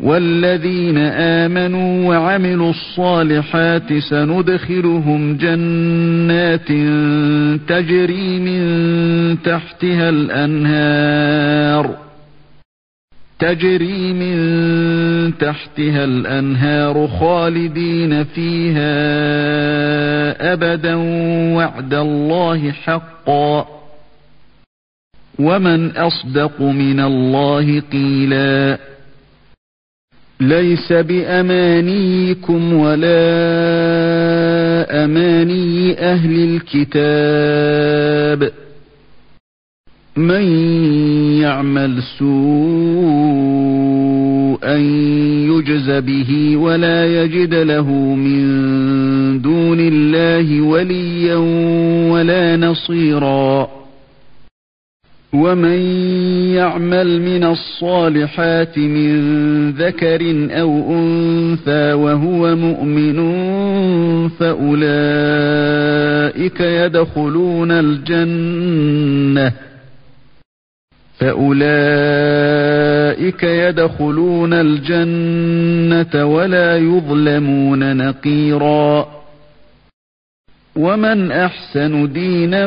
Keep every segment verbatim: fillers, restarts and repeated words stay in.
والذين آمنوا وعملوا الصالحات سندخلهم جنات تجري من تحتها الأنهار تجري من تحتها الأنهار خالدين فيها أبدا وعد الله حقا ومن أصدق من الله قيلا ليس بأمانيكم ولا أماني أهل الكتاب من يعمل سوءا يجز به ولا يجد له من دون الله وليا ولا نصيرا ومن يعمل من الصالحات من ذكر أو أنثى وهو مؤمن فأولئك يدخلون الجنة فأولئك يدخلون الجنة ولا يظلمون نقيرا ومن أحسن دينا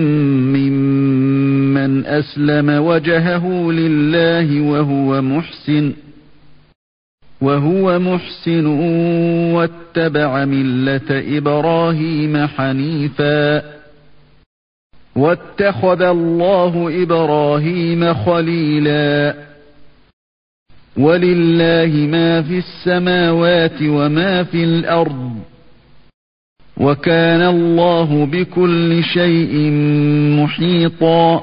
ممن أسلم وجهه لله وهو محسن وهو محسن واتبع ملة إبراهيم حنيفا واتخذ الله إبراهيم خليلا ولله ما في السماوات وما في الأرض وكان الله بكل شيء محيطا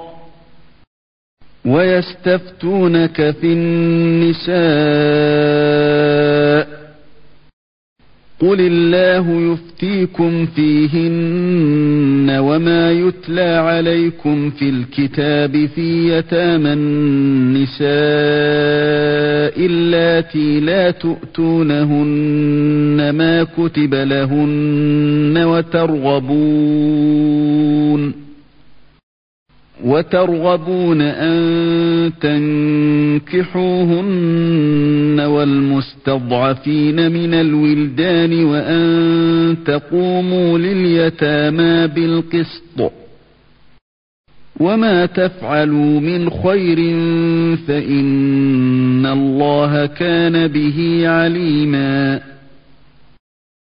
ويستفتونك في النساء قل الله يفتيكم فيهن وما يتلى عليكم في الكتاب في يتامى النساء اللاتي لا تؤتونهن ما كتب لهن وترغبون وترغبون أن تنكحوهن والمستضعفين من الولدان وأن تقوموا لليتامى بالقسط وما تفعلوا من خير فإن الله كان به عليما